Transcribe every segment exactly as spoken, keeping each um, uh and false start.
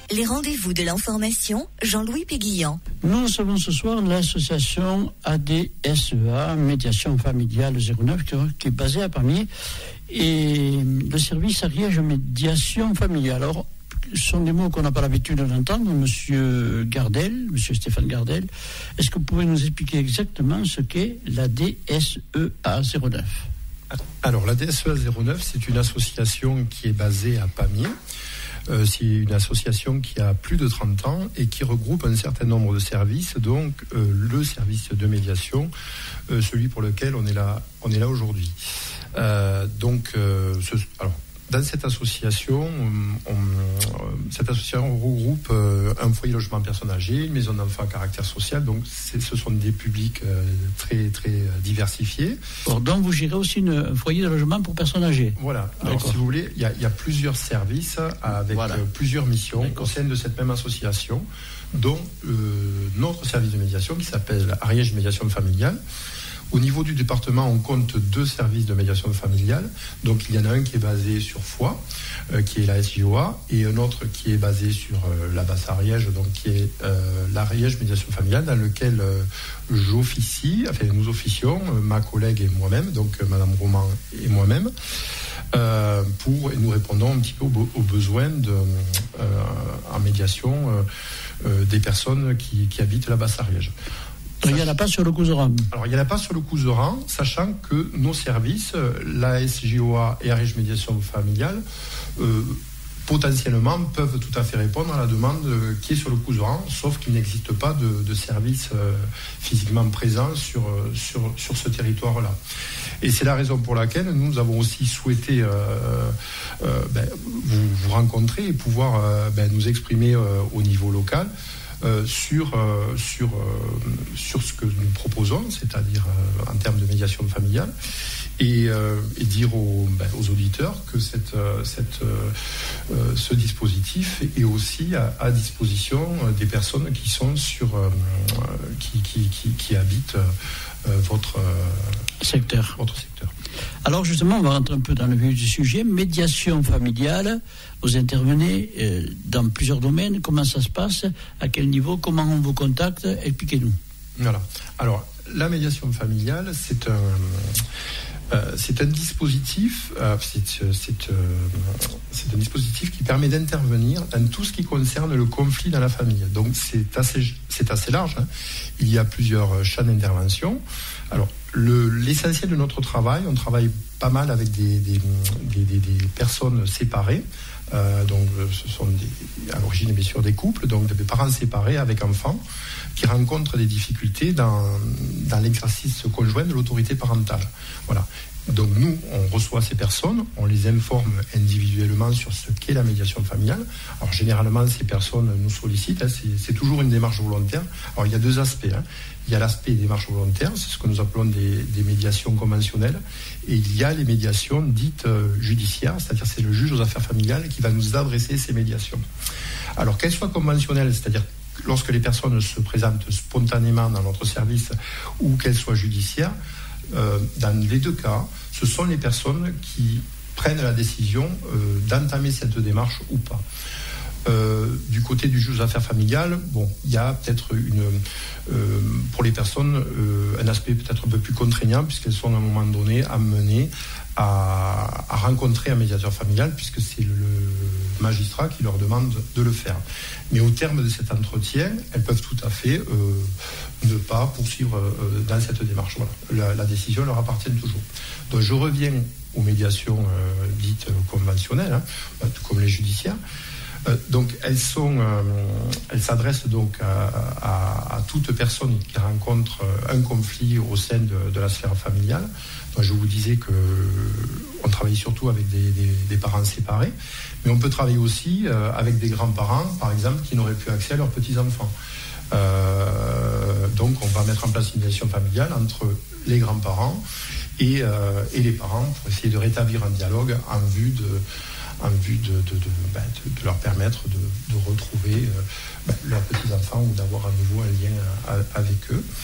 Les rendez-vous de l'information, Jean-Louis Péguillan. Nous recevons ce soir l'association A D S E A, Médiation Familiale zéro neuf, qui est basée à Pamiers, et le service Ariège Médiation Familiale. Alors, ce sont des mots qu'on n'a pas l'habitude d'entendre. Monsieur Gardel, Monsieur Stéphane Gardel, est-ce que vous pouvez nous expliquer exactement ce qu'est l'A D S E A zéro neuf? Alors, l'A D S E A zéro neuf, c'est une association qui est basée à Pamiers. Euh, c'est une association qui a plus de trente ans et qui regroupe un certain nombre de services, donc euh, le service de médiation, euh, celui pour lequel on est là, on est là aujourd'hui. Euh, donc, euh, ce, alors, dans cette association, on, on, cette association regroupe euh, un foyer logement personnes âgées, une maison d'enfants à caractère social. Donc, c'est, ce sont des publics euh, très très diversifiés. Alors, donc, vous gérez aussi une, un foyer de logement pour personnes âgées. Voilà. Alors, D'accord. si vous voulez, il y, y a plusieurs services avec voilà. euh, plusieurs missions D'accord. au sein de cette même association, dont euh, notre service de médiation qui s'appelle Ariège Médiation Familiale. Au niveau du département, on compte deux services de médiation familiale. Donc, il y en a un qui est basé sur Foix, euh, qui est la S J O A, et un autre qui est basé sur euh, la Basse-Ariège, donc qui est euh, l'Ariège Médiation Familiale, dans lequel euh, j'officie, enfin nous officions, euh, ma collègue et moi-même, donc euh, Madame Roman et moi-même, euh, pour, et nous répondons un petit peu aux, aux besoins de, euh, en médiation euh, euh, des personnes qui, qui habitent la Basse-Ariège. Il n'y en a pas sur le Couserans. Alors, il n'y en a pas sur le Couserans, sachant que nos services, la S J O A et Ariège Médiation Familiale, euh, potentiellement peuvent tout à fait répondre à la demande qui est sur le Couserans, sauf qu'il n'existe pas de, de service euh, physiquement présent sur, sur, sur ce territoire-là. Et c'est la raison pour laquelle nous avons aussi souhaité euh, euh, ben, vous, vous rencontrer et pouvoir euh, ben, nous exprimer euh, au niveau local. Euh, sur, euh, sur, euh, sur ce que nous proposons, c'est-à-dire euh, en termes de médiation familiale, et, euh, et dire aux, ben, aux auditeurs que cette, euh, cette, euh, ce dispositif est aussi à, à disposition des personnes qui sont sur, euh, qui, qui, qui, qui habitent euh, votre, euh, secteur. votre secteur. Alors justement, on va rentrer un peu dans le vif du sujet. Médiation familiale, vous intervenez euh, dans plusieurs domaines. Comment ça se passe? À quel niveau? Comment on vous contacte? Expliquez-nous. Voilà. Alors, la médiation familiale, c'est un, euh, c'est un dispositif, euh, c'est, c'est, euh, c'est un dispositif qui permet d'intervenir dans tout ce qui concerne le conflit dans la famille. Donc, c'est assez, c'est assez large. Hein. Il y a plusieurs champs d'intervention. Alors, Le, l'essentiel de notre travail, on travaille pas mal avec des, des, des, des, des personnes séparées. Euh, donc, ce sont des, à l'origine bien sûr des couples, donc des parents séparés avec enfants qui rencontrent des difficultés dans, dans l'exercice conjoint de l'autorité parentale. Voilà. Donc nous, on reçoit ces personnes, on les informe individuellement sur ce qu'est la médiation familiale. Alors généralement, ces personnes nous sollicitent, hein, c'est, c'est toujours une démarche volontaire. Alors il y a deux aspects. Hein. Il y a l'aspect démarche volontaire, c'est ce que nous appelons des, des médiations conventionnelles, et il y a les médiations dites euh, judiciaires, c'est-à-dire c'est le juge aux affaires familiales qui va nous adresser ces médiations. Alors qu'elles soient conventionnelles, c'est-à-dire lorsque les personnes se présentent spontanément dans notre service, ou qu'elles soient judiciaires, Euh, dans les deux cas, ce sont les personnes qui prennent la décision euh, d'entamer cette démarche ou pas. Euh, du côté du juge aux affaires familiales, bon, il y a peut-être une, euh, pour les personnes, euh, un aspect peut-être un peu plus contraignant, puisqu'elles sont à un moment donné amenées à, à rencontrer un médiateur familial, puisque c'est le, le magistrat qui leur demande de le faire. Mais au terme de cet entretien, elles peuvent tout à fait euh, ne pas poursuivre euh, dans cette démarche. Voilà. La, la décision leur appartient toujours. Donc je reviens aux médiations euh, dites conventionnelles, hein, comme les judiciaires. Euh, donc elles sont, euh, elles s'adressent donc à, à, à toute personne qui rencontre un conflit au sein de, de la sphère familiale. Donc, je vous disais que on travaille surtout avec des, des, des parents séparés, mais on peut travailler aussi euh, avec des grands-parents, par exemple, qui n'auraient plus accès à leurs petits-enfants. Euh, donc on va mettre en place une médiation familiale entre les grands-parents et, euh, et les parents pour essayer de rétablir un dialogue en vue de en vue de, de, de, ben, de, de leur permettre de, de retrouver euh, ben, leurs petits-enfants ou d'avoir à nouveau un lien à, à, avec eux.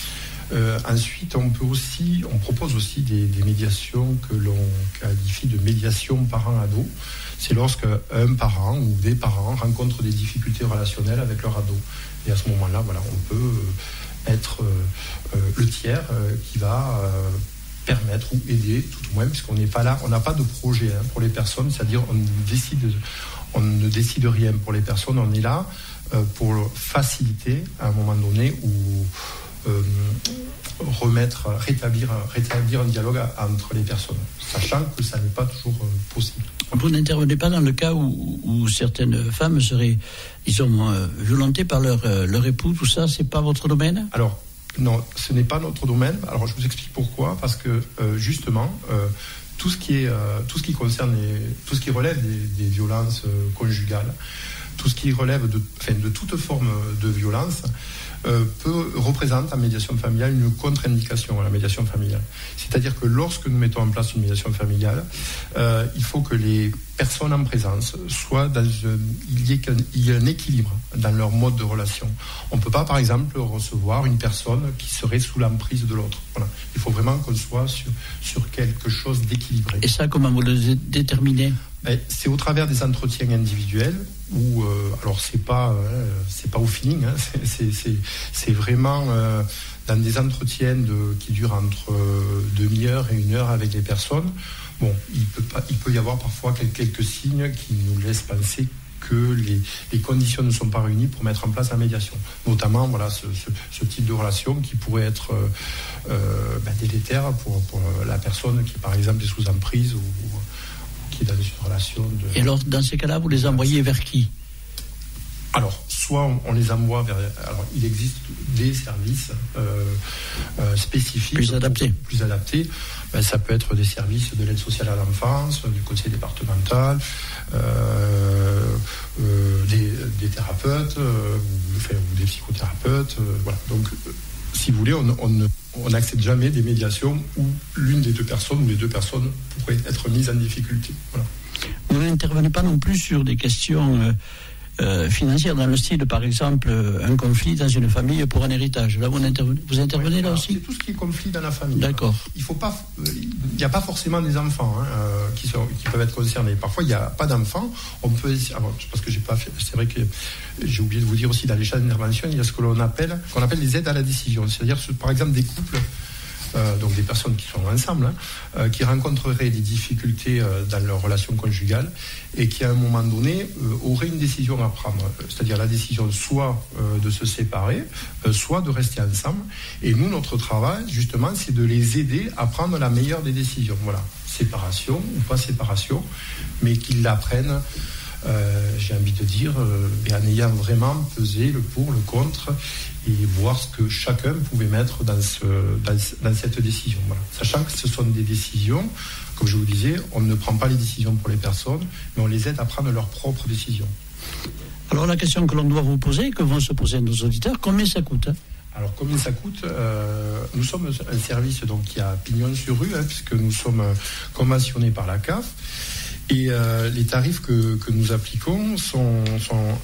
Euh, ensuite, on peut aussi, on propose aussi des, des médiations que l'on qualifie de médiation parent-ado. C'est lorsque un parent ou des parents rencontrent des difficultés relationnelles avec leur ado. Et à ce moment-là, voilà, on peut être euh, le tiers euh, qui va euh, permettre ou aider, tout au moins, puisqu'on n'est pas là, on n'a pas de projet hein, pour les personnes, c'est-à-dire on décide, on ne décide rien pour les personnes, on est là euh, pour faciliter à un moment donné ou euh, remettre, rétablir, rétablir un dialogue entre les personnes, sachant que ça n'est pas toujours euh, possible. Vous n'intervenez pas dans le cas où, où certaines femmes seraient, disons, euh, violentées par leur, euh, leur époux, tout ça, c'est pas votre domaine ? Alors, non, ce n'est pas notre domaine. Alors, je vous explique pourquoi. Parce que, euh, justement, euh, tout ce qui est, euh, tout ce qui concerne, les, tout ce qui relève des, des violences euh, conjugales, tout ce qui relève de, enfin, de toute forme de violence, euh, peut représenter en médiation familiale une contre-indication à la médiation familiale. C'est-à-dire que lorsque nous mettons en place une médiation familiale, euh, il faut que les personnes en présence soient dans un, il y ait qu'un, il y ait un équilibre dans leur mode de relation. On ne peut pas, par exemple, recevoir une personne qui serait sous l'emprise de l'autre. Voilà. Il faut vraiment qu'on soit sur, sur quelque chose d'équilibré. Et ça, comment vous le déterminez ? Ben, c'est au travers des entretiens individuels où, euh, alors c'est pas, euh, c'est pas au feeling, hein, c'est, c'est, c'est, c'est vraiment euh, dans des entretiens de, qui durent entre euh, demi-heure et une heure avec les personnes. Bon, il peut pas, il peut y avoir parfois quelques, quelques signes qui nous laissent penser que les, les conditions ne sont pas réunies pour mettre en place la médiation. Notamment, voilà, ce, ce, ce type de relation qui pourrait être euh, euh, ben, délétère pour, pour la personne qui, par exemple, est sous emprise ou, ou qui est dans une relation de... Et alors, dans ces cas-là, vous les envoyez vers qui ? Alors, soit on, on les envoie vers... Alors, il existe des services euh, euh, spécifiques... Plus adaptés. Plus adaptés. Ben, ça peut être des services de l'aide sociale à l'enfance, du conseil départemental, euh, euh, des, des thérapeutes, euh, ou, enfin, ou des psychothérapeutes. Euh, voilà. Donc, euh, si vous voulez, on, on, on n'accepte jamais des médiations où l'une des deux personnes ou les deux personnes pourraient être mises en difficulté. Voilà. Vous n'intervenez pas non plus sur des questions euh, euh, financières, dans le style, par exemple, euh, un conflit dans une famille pour un héritage. Là, vous intervenez, vous intervenez ouais, là alors, aussi ? C'est tout ce qui est conflit dans la famille. D'accord. Il faut pas, il n'y a pas forcément des enfants hein, euh, qui, sont, qui peuvent être concernés. Parfois, il n'y a pas d'enfants. On peut, alors, parce que j'ai pas fait, c'est vrai que j'ai oublié de vous dire aussi, dans les champs d'intervention, il y a ce que l'on appelle, qu'on appelle les aides à la décision. C'est-à-dire, par exemple, des couples, euh, donc des personnes qui sont ensemble, hein, euh, qui rencontreraient des difficultés euh, dans leur relation conjugale et qui, à un moment donné, euh, auraient une décision à prendre. C'est-à-dire la décision soit euh, de se séparer, euh, soit de rester ensemble. Et nous, notre travail, justement, c'est de les aider à prendre la meilleure des décisions. Voilà, séparation ou pas séparation, mais qu'ils l'apprennent. Euh, j'ai envie de dire, euh, et en ayant vraiment pesé le pour, le contre, et voir ce que chacun pouvait mettre dans, ce, dans, dans cette décision. Voilà. Sachant que ce sont des décisions, comme je vous disais, on ne prend pas les décisions pour les personnes, mais on les aide à prendre leurs propres décisions. Alors la question que l'on doit vous poser, que vont se poser nos auditeurs, combien ça coûte hein ? Alors, combien ça coûte euh, Nous sommes un service donc, qui a pignon sur rue, hein, puisque nous sommes conventionnés par la C A F. Et euh, les tarifs que, que nous appliquons sont, sont,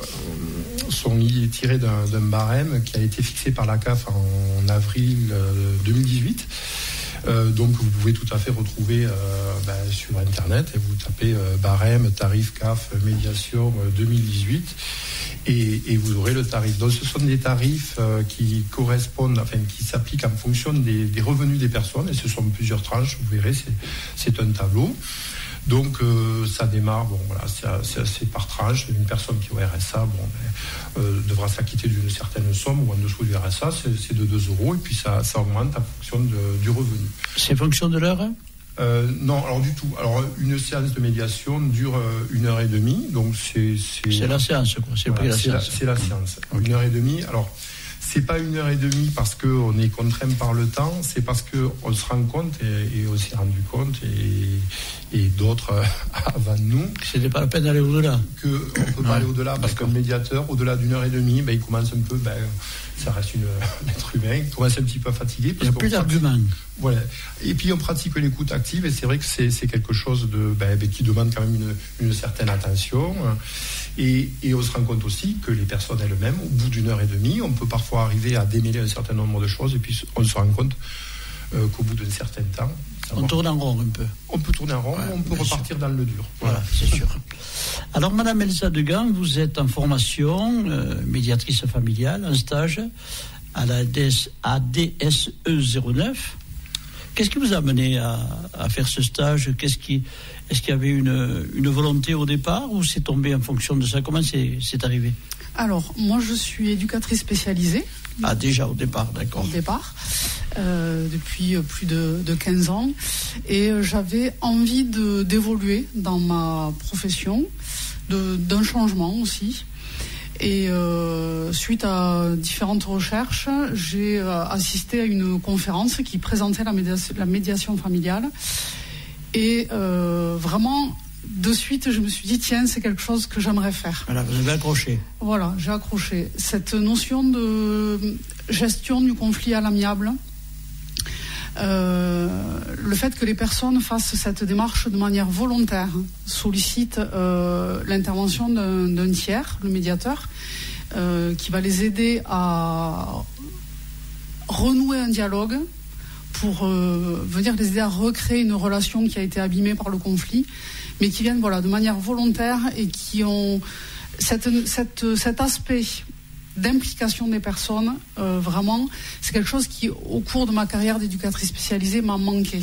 sont tirés d'un, d'un barème qui a été fixé par la C A F en avril euh, deux mille dix-huit. Euh, donc vous pouvez tout à fait retrouver euh, ben, sur Internet et vous tapez euh, barème, tarif C A F, médiation euh, deux mille dix-huit et, et vous aurez le tarif. Donc ce sont des tarifs euh, qui correspondent, enfin qui s'appliquent en fonction des, des revenus des personnes et ce sont plusieurs tranches, vous verrez, c'est, c'est un tableau. Donc euh, ça démarre, bon voilà, c'est, c'est, c'est par tranche. Une personne qui est au R S A, bon, ben, euh, devra s'acquitter d'une certaine somme ou en dessous du R S A, c'est, c'est de deux euros et puis ça, ça augmente en fonction de, du revenu. C'est fonction de l'heure hein euh, Non, alors du tout. Alors une séance de médiation dure euh, une heure et demie, donc c'est c'est, c'est la séance quoi. C'est, voilà, la c'est, séance. La, c'est la séance. Okay. Une heure et demie. Alors c'est pas une heure et demie parce qu'on est contraint par le temps, c'est parce qu'on se rend compte et, et on s'est rendu compte et, et d'autres euh, avant nous. C'était pas la peine d'aller au-delà. Qu'on ne peut pas aller au-delà parce qu'un médiateur, au-delà d'une heure et demie, ben, il commence un peu, ben, ça reste une, un être humain, on reste un petit peu fatigué. Il n'y a plus d'arguments. Voilà. Et puis on pratique l'écoute active, et c'est vrai que c'est, c'est quelque chose de, ben, ben, qui demande quand même une, une certaine attention. Et, et on se rend compte aussi que les personnes elles-mêmes, au bout d'une heure et demie, on peut parfois arriver à démêler un certain nombre de choses, et puis on se rend compte euh, qu'au bout d'un certain temps, on tourne en rond un peu. On peut tourner en rond, ouais, on peut repartir sûr. Dans le dur. Voilà, voilà c'est sûr. Alors, Madame Elsa Degan, vous êtes en formation, euh, médiatrice familiale, en stage à la A D S E zéro neuf. Qu'est-ce qui vous a amené à, à faire ce stage ? Qu'est-ce qui, est-ce qu'il y avait une, une volonté au départ ou c'est tombé en fonction de ça ? Comment c'est, c'est arrivé ? Alors, moi, je suis éducatrice spécialisée. Ah, déjà au départ, d'accord. Au départ, euh, depuis plus de, de quinze ans. Et euh, j'avais envie de, d'évoluer dans ma profession, de, d'un changement aussi. Et euh, suite à différentes recherches, j'ai euh, assisté à une conférence qui présentait la médiation, la médiation familiale. Et euh, vraiment... de suite, je me suis dit, tiens, c'est quelque chose que j'aimerais faire. Voilà, vous avez accroché. Voilà, j'ai accroché. Cette notion de gestion du conflit à l'amiable, euh, le fait que les personnes fassent cette démarche de manière volontaire, sollicite euh, l'intervention d'un, d'un tiers, le médiateur, euh, qui va les aider à renouer un dialogue pour euh, venir les aider à recréer une relation qui a été abîmée par le conflit, mais qui viennent voilà, de manière volontaire et qui ont cette, cette, cet aspect d'implication des personnes. Euh, vraiment, c'est quelque chose qui, au cours de ma carrière d'éducatrice spécialisée, m'a manqué.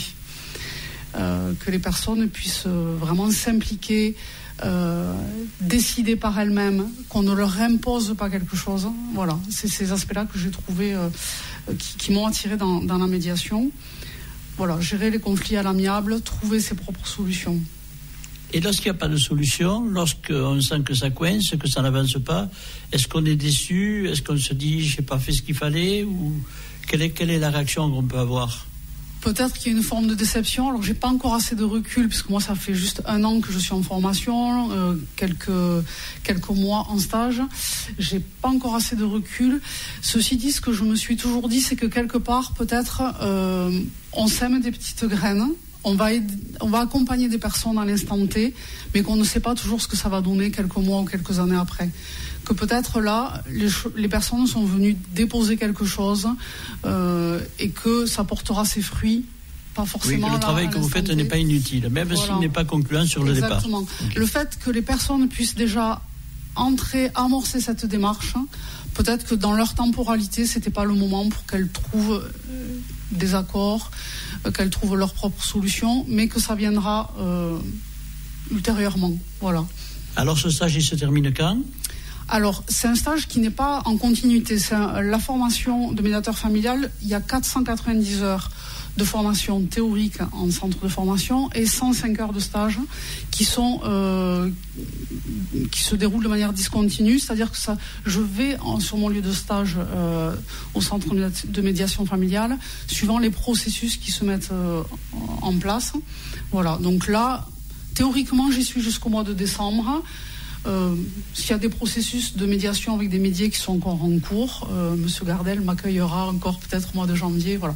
Euh, que les personnes puissent euh, vraiment s'impliquer, euh, décider par elles-mêmes, qu'on ne leur impose pas quelque chose. Voilà, c'est ces aspects-là que j'ai trouvé euh, qui, qui m'ont attiré dans, dans la médiation. Voilà, gérer les conflits à l'amiable, trouver ses propres solutions. Et lorsqu'il n'y a pas de solution, lorsqu'on sent que ça coince, que ça n'avance pas, est-ce qu'on est déçu ? Est-ce qu'on se dit, je n'ai pas fait ce qu'il fallait ? Ou quelle est, quelle est la réaction qu'on peut avoir ? Peut-être qu'il y a une forme de déception. Alors, j'ai pas encore assez de recul, puisque moi, ça fait juste un an que je suis en formation, euh, quelques, quelques mois en stage. J'ai pas encore assez de recul. Ceci dit, ce que je me suis toujours dit, c'est que quelque part, peut-être, euh, on sème des petites graines. On va, aider, on va accompagner des personnes à l'instant T, mais qu'on ne sait pas toujours ce que ça va donner quelques mois ou quelques années après. Que peut-être là, les, les personnes sont venues déposer quelque chose euh, et que ça portera ses fruits, pas forcément. Oui, que le travail là, que vous faites n'est pas inutile, même voilà. S'il n'est pas concluant sur le départ. Exactement. Okay. Le fait que les personnes puissent déjà entrer, amorcer cette démarche, peut-être que dans leur temporalité, c'était pas le moment pour qu'elles trouvent euh, des accords, euh, qu'elles trouvent leurs propres solutions, mais que ça viendra euh, ultérieurement. Voilà. Alors ce stage, il se termine quand ? Alors, c'est un stage qui n'est pas en continuité. C'est un, la formation de médiateur familial. Il y a quatre cent quatre-vingt-dix heures de formation théorique en centre de formation et cent cinq heures de stage qui sont euh, qui se déroulent de manière discontinue. C'est-à-dire que ça, je vais en, sur mon lieu de stage euh, au centre de médiation familiale, suivant les processus qui se mettent euh, en place. Voilà. Donc là, théoriquement, j'y suis jusqu'au mois de décembre. Euh, s'il y a des processus de médiation avec des médiés qui sont encore en cours, euh, Monsieur Gardel m'accueillera encore peut-être au mois de janvier. Voilà.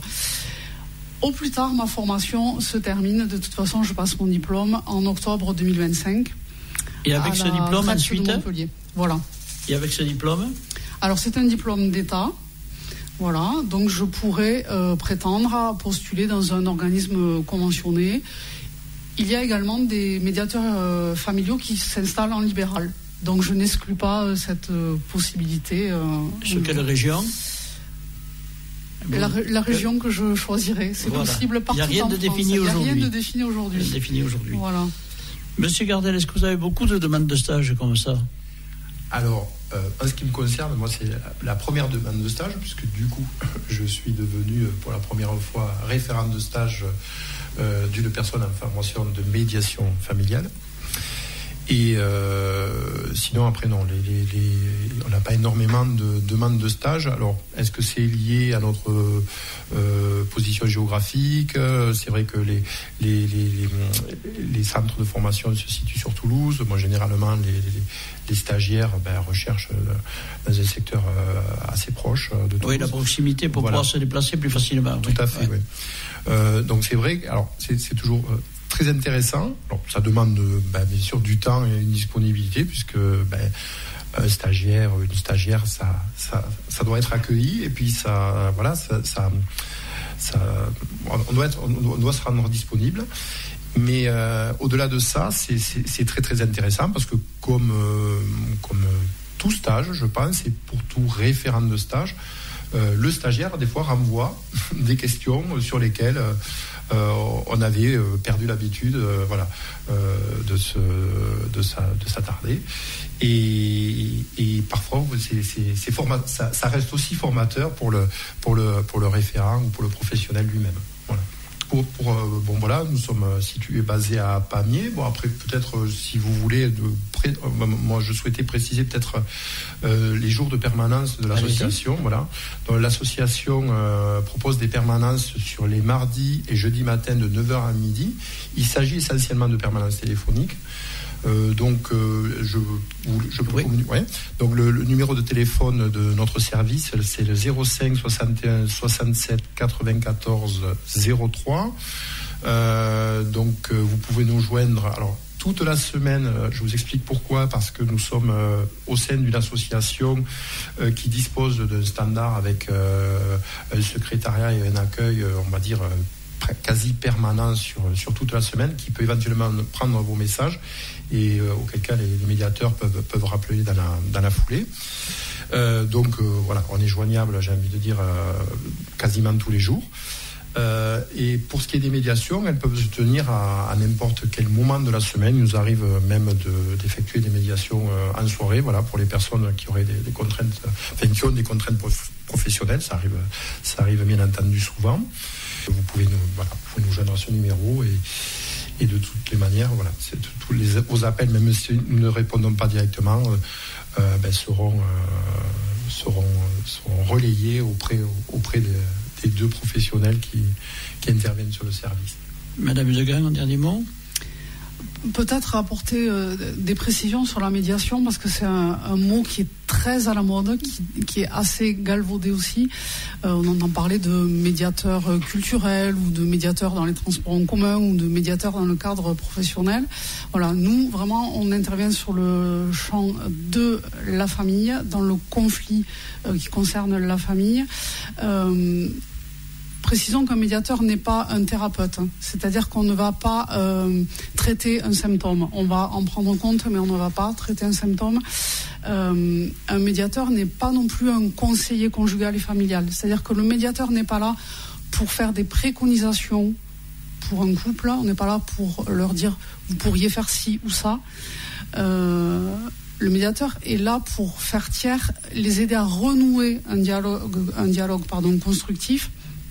Au plus tard, ma formation se termine. De toute façon, je passe mon diplôme en octobre deux mille vingt-cinq. Et avec ce diplôme ensuite Voilà. Et avec ce diplôme Alors, c'est un diplôme d'État. Voilà. Donc, je pourrais euh, prétendre à postuler dans un organisme conventionné. Il y a également des médiateurs euh, familiaux qui s'installent en libéral. Donc je n'exclus pas euh, cette euh, possibilité. Euh, Sur quelle région ? la, la région que je choisirai. C'est voilà. Possible partout en France. Il n'y a rien de défini aujourd'hui. Il n'y a rien de défini aujourd'hui. Défini aujourd'hui. Voilà. Monsieur Gardel, est-ce que vous avez beaucoup de demandes de stage comme ça ? Alors, euh, en ce qui me concerne, moi c'est la, la première demande de stage, puisque du coup, je suis devenu pour la première fois référent de stage euh, d'une personne en formation de médiation familiale. Et euh, sinon, après, non, les, les, les, on n'a pas énormément de demandes de stage. Alors, est-ce que c'est lié à notre euh, position géographique ? C'est vrai que les, les, les, les, les centres de formation se situent sur Toulouse. Moi, généralement, les, les, les stagiaires ben, recherchent dans un secteur assez proche de Toulouse. Oui, la proximité pour voilà. pouvoir se déplacer plus facilement. Tout oui. à fait, ouais. oui. Euh, donc, c'est vrai, alors, c'est, c'est toujours... Euh, très intéressant. Alors, ça demande ben, bien sûr du temps et une disponibilité puisque ben, un stagiaire, une stagiaire, ça, ça, ça doit être accueilli et puis ça, voilà, ça, ça, ça on doit être, on doit se rendre disponible. Mais euh, au-delà de ça, c'est, c'est, c'est très très intéressant parce que comme euh, comme tout stage, je pense, et pour tout référent de stage, euh, le stagiaire des fois renvoie des questions sur lesquelles euh, Euh, on avait euh, perdu l'habitude euh, voilà, euh, de, se, de, sa, de s'attarder. Et, et parfois, c'est, c'est, c'est format, ça, ça reste aussi formateur pour le, pour, le, pour le référent ou pour le professionnel lui-même. Voilà. Pour, pour, euh, bon, voilà, nous sommes situés, basés à Pamiers. Bon, après, peut-être, euh, si vous voulez, de pré... euh, moi, je souhaitais préciser peut-être euh, les jours de permanence de l'association. Voilà. Donc, l'association euh, propose des permanences sur les mardis et jeudis matins de neuf heures à midi. Il s'agit essentiellement de permanences téléphoniques. Euh, donc, euh, je, je peux oui. communiquer. Ouais. Donc, le, le numéro de téléphone de notre service, c'est le zéro cinq soixante et un soixante-sept quatre-vingt-quatorze zéro trois. Euh, donc, euh, vous pouvez nous joindre. Alors, toute la semaine, euh, je vous explique pourquoi. Parce que nous sommes euh, au sein d'une association euh, qui dispose d'un standard avec euh, un secrétariat et un accueil, euh, on va dire. Euh, quasi permanent sur, sur toute la semaine, qui peut éventuellement prendre vos messages et euh, auquel cas les, les médiateurs peuvent, peuvent rappeler dans la, dans la foulée. Euh, donc euh, voilà, on est joignable, j'ai envie de dire, euh, quasiment tous les jours. Euh, et pour ce qui est des médiations, elles peuvent se tenir à, à n'importe quel moment de la semaine. Il nous arrive même de, d'effectuer des médiations euh, en soirée, voilà, pour les personnes qui auraient des, des contraintes, enfin qui ont des contraintes prof, professionnelles. Ça arrive, ça arrive bien entendu souvent. Vous pouvez nous, voilà, vous pouvez nous joindre à ce numéro et, et de toutes les manières, voilà, c'est, tous les aux appels, même si nous ne répondons pas directement, euh, ben, seront, euh, seront, seront relayés auprès, auprès des, des deux professionnels qui, qui interviennent sur le service. Madame Degrain, un dernier mot ? Peut-être apporter euh, des précisions sur la médiation parce que c'est un, un mot qui est très à la mode, qui, qui est assez galvaudé aussi. Euh, on entend parler de médiateur culturel ou de médiateur dans les transports en commun ou de médiateur dans le cadre professionnel. Voilà, nous vraiment on intervient sur le champ de la famille, dans le conflit euh, qui concerne la famille. Euh, Précisons qu'un médiateur n'est pas un thérapeute, hein. C'est-à-dire qu'on ne va pas euh, traiter un symptôme. On va en prendre compte, mais on ne va pas traiter un symptôme. Euh, un médiateur n'est pas non plus un conseiller conjugal et familial. C'est-à-dire que le médiateur n'est pas là pour faire des préconisations pour un couple. On n'est pas là pour leur dire « vous pourriez faire ci ou ça euh, ». Le médiateur est là pour faire tiers, les aider à renouer un dialogue, un dialogue pardon, constructif,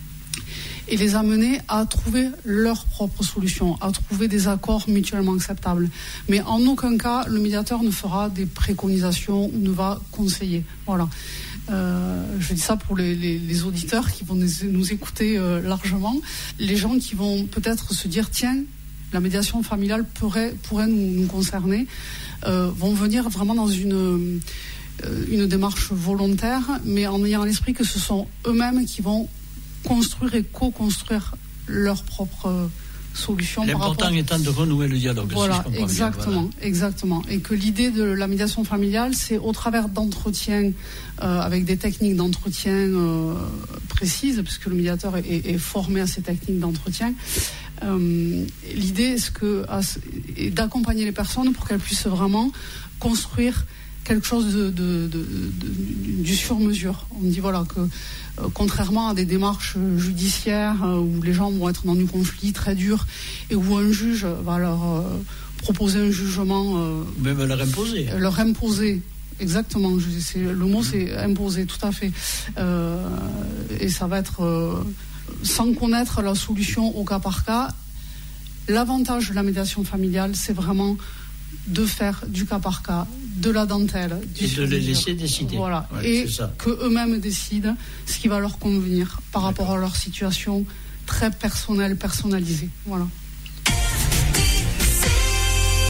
et les amener à trouver leur propre solution, à trouver des accords mutuellement acceptables. Mais en aucun cas, le médiateur ne fera des préconisations ou ne va conseiller. Voilà. Euh, je dis ça pour les, les, les auditeurs qui vont nous, nous écouter euh, largement. Les gens qui vont peut-être se dire, tiens, la médiation familiale pourrait, pourrait nous, nous concerner, euh, vont venir vraiment dans une, euh, une démarche volontaire, mais en ayant à l'esprit que ce sont eux-mêmes qui vont construire et co-construire leurs propres solutions. L'important rapport... étant de renouer le dialogue. Voilà, si je exactement, bien, voilà. exactement. Et que l'idée de la médiation familiale, c'est au travers d'entretiens, euh, avec des techniques d'entretien euh, précises, puisque le médiateur est, est, est formé à ces techniques d'entretien. Euh, l'idée est, que, est d'accompagner les personnes pour qu'elles puissent vraiment construire quelque chose de, de, de, de, de, du sur-mesure. On dit voilà que euh, contrairement à des démarches judiciaires euh, où les gens vont être dans du conflit très dur et où un juge va leur euh, proposer un jugement, euh, même leur imposer. Leur imposer. Exactement. Je, c'est, le mot c'est imposer, tout à fait. Euh, et ça va être euh, sans connaître la solution au cas par cas. L'avantage de la médiation familiale, c'est vraiment de faire du cas par cas, de la dentelle, du et de les laisser décider. Voilà, ouais, et qu'eux-mêmes décident ce qui va leur convenir par rapport à leur situation très personnelle, personnalisée. Voilà.